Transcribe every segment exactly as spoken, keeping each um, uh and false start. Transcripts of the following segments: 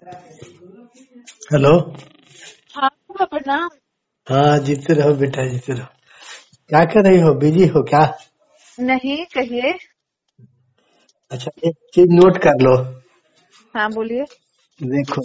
Hello. हाँ पापा प्रणाम। हाँ, जीते रहो बेटा, जीते रहो। क्या कर रही हो? बिजी हो क्या? नहीं, कहिए। अच्छा, एक चीज नोट कर लो। हाँ बोलिए। देखो,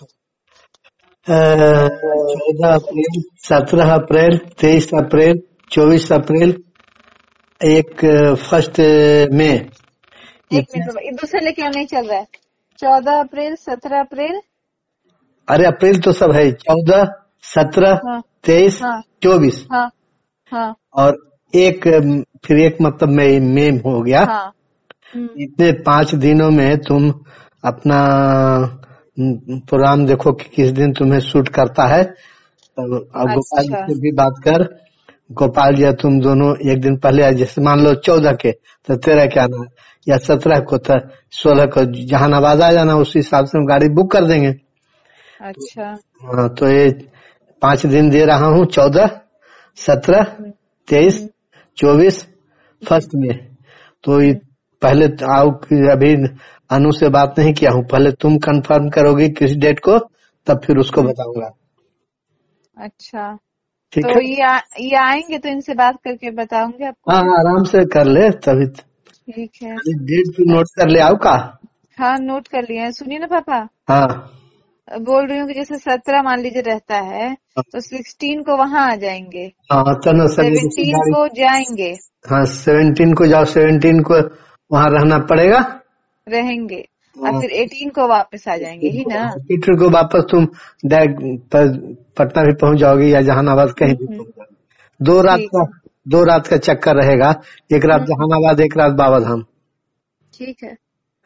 चौदह अप्रैल, सत्रह अप्रैल, तेईस अप्रैल, चौबीस अप्रैल, एक फर्स्ट मई, एक इतने। मिनट बाबा, ये दूसरे लेके नहीं चल रहा है। चौदह अप्रैल, सत्रह अप्रैल। अरे अप्रैल तो सब है, चौदह, सत्रह, हाँ तेईस, हाँ चौबीस, हाँ हाँ और एक, फिर एक मतलब मई मई हो गया। हाँ। हम्म, इतने पांच दिनों में तुम अपना प्रोग्राम देखो कि किस दिन तुम्हें सूट करता है। अब अब गोपाल जी अच्छा। से भी बात कर। गोपाल जी, तुम दोनों एक दिन पहले आए, जैसे मान लो चौदह के तो तेरह के आना, या सत्रह को तो सोलह को जहानाबाद आ जाना, उस हिसाब से हम गाड़ी बुक कर देंगे। अच्छा। हाँ, तो ये पांच दिन दे रहा हूँ, चौदह, सत्रह, हम्म तेईस, हम्म चौबीस, हम्म फर्स्ट में। तो ये हम्म, पहले तो आओ कि अभी अनु से बात नहीं किया हूँ, पहले तुम कंफर्म करोगी किस डेट को, तब फिर उसको हम्म, बताऊंगा। अच्छा। ठीक तो है। ये आ, ये आएंगे तो इनसे बात करके बताऊंगे आपको हाँ मैं। हाँ, आराम से कर ले तभी तो। ठीक है। खाली डेट भी नोट अच्छा। कर ले, आओ का। हाँ नोट कर लिया है। सुनिए ना पापा, हाँ बोल रही हूँ कि जैसे सत्रह मान लीजिए रहता है तो सिक्सटीन को वहां आ जाएंगे, हाँ, चलो सभी उसी सेवनटीन गाड़ी। को जाएंगे, हाँ, सेवनटीन को जाओ, सेवनटीन को वहाँ रहना पड़ेगा। रहेंगे और फिर एटीन को वापस आ जाएंगे ही ना। पीटर को वापस तुम डायरेक्ट प- पटना भी पहुंच जाओगे, या जहानाबाद कहीं हम्म भी हम्म, पहुंच जाओगे। दो रात ठीक का, है। दो रात का चक्कर रहेगा। एक रात हम्म हम्म, जहानाबाद, एक रात बाबा धाम। ठीक है।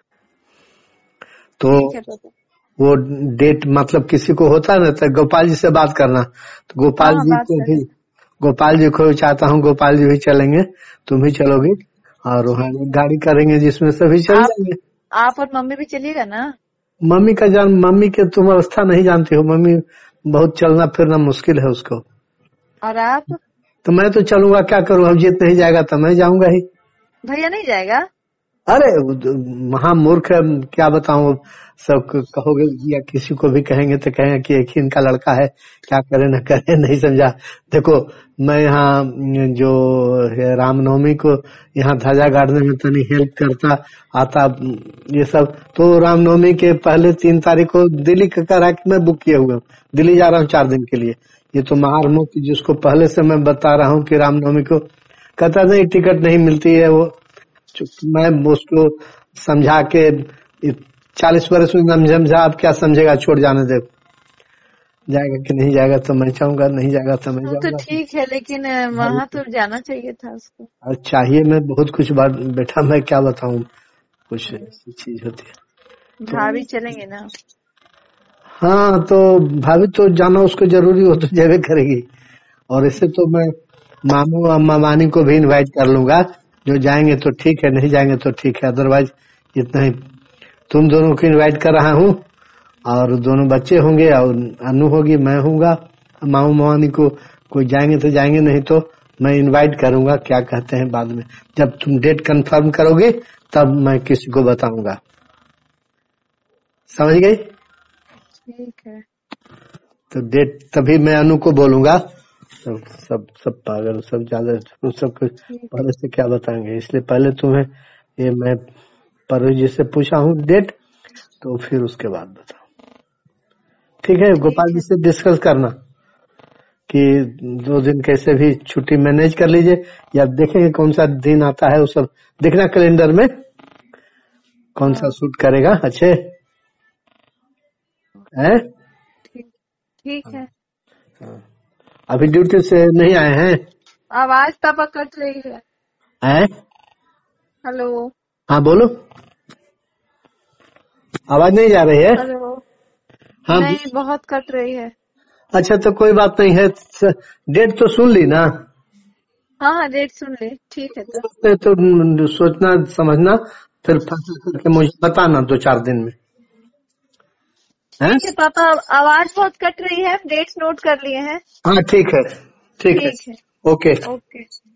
तो ठीक है पापा। वो डेट मतलब किसी को होता है ना, तो गोपाल जी से बात करना। तो हाँ गोपाल हाँ जी बात को कर भी, लेंगे। गोपाल जी को भी चाहता हूँ, गोपाल जी भी चलेंगे, तुम भी चलोगी, और वहाँ ठीक एक है। गाड़ी करेंगे जिसमें सभी चल आप जाएंगे। आप और मम्मी भी चलिएगा ना। मम्मी का जान, मम्मी के तुम अवस्था नहीं जानती हो, मम्मी बहुत चलना फिरना मुश्किल है उसको। और आप? तो मैं तो चलूंगा, क्या करूँ, अब जीत नहीं जाएगा तो मैं जाऊंगा ही। भैया नहीं जाएगा? अरे महामूर्ख है, क्या बताऊं। सब कहोगे या किसी को भी कहेंगे तो कहेंगे कि एक ही इनका लड़का है, क्या करे न करे, नहीं समझा। देखो, मैं यहाँ जो है रामनवमी को यहाँ ध्वजा गाड़ने में तनी हेल्प करता आता, ये सब तो रामनवमी के पहले तीन तारीख को दिल्ली का करा के मैं बुक किया हुआ हूँ। दिल्ली जा रहा हूँ चार दिन के लिए। ये तो महामुक्त जिसको पहले से मैं बता रहा हूँ कि रामनवमी को, कहता नहीं टिकट नहीं मिलती है वो। चूंकि मैं उसको समझा के, चालीस वर्ष में हम समझा, अब क्या समझेगा, छोड़ जाने दे। जाएगा कि नहीं जाएगा तो मैं चाहूंगा, नहीं जाएगा तो मैं वो तो जाऊंगा। ठीक है, लेकिन अ, भाई, वहां तो जाना चाहिए था उसको। और चाहिए, मैं बहुत कुछ बात बेटा, मैं क्या बताऊं, कुछ हम्म, ऐसी चीज होती है। तो भाभी चलेंगे ना। हाँ, तो भाभी तो जाना उसको जरूरी हो तो जावे करेगी। और इससे तो मैं मामू और मामानी को भी इनवाइट कर लूंगा। जो जाएंगे तो ठीक है, नहीं जाएंगे तो ठीक है, अदरवाइज इतना ही। तुम दोनों को इनवाइट कर रहा हूँ, और दोनों बच्चे होंगे, और अनु होगी, मैं हूँगा, मामू मामानी को कोई जाएंगे तो जाएंगे, नहीं तो मैं इनवाइट करूंगा। क्या कहते हैं बाद में, जब तुम डेट कंफर्म करोगे तब मैं किसी को बताऊंगा। समझ गई? ठीक है। तो डेट तभी मैं अनु को बोलूंगा। सब सब सब पागल, सब ज्यादा, सब कुछ ठीक है। पहले से क्या बताएंगे, इसलिए पहले तुम्हें ये मैं परवेज जी से पूछा हूँ डेट, तो फिर उसके बाद बताओ। ठीक है, गोपाल ठीक जी है। से डिस्कस करना कि दो दिन कैसे भी छुट्टी मैनेज कर लीजिए, या देखेंगे कौन सा दिन आता है, वो सब देखना कैलेंडर में कौन सा हाँ सूट करेगा। अच्छे हैं? ठीक। ठीक है। अभी ड्यूटी से नहीं आए हैं? आवाज पापा कट रही है। हैं? हेलो। हाँ बोलो, आवाज नहीं जा रही है। हेलो। हाँ। नहीं, बहुत कट रही है। अच्छा, तो कोई बात नहीं है, डेट तो सुन ली ना। हाँ हाँ डेट सुन ले, ठीक है तो। तो, तो सोचना समझना, फिर फैसला करके मुझे बताना दो चार दिन में। हैं? ठीक है पापा, आवाज बहुत कट रही है, डेट्स नोट कर लिए हैं। हाँ ठीक है, ठीक है, ठीक है। ओके। ओके।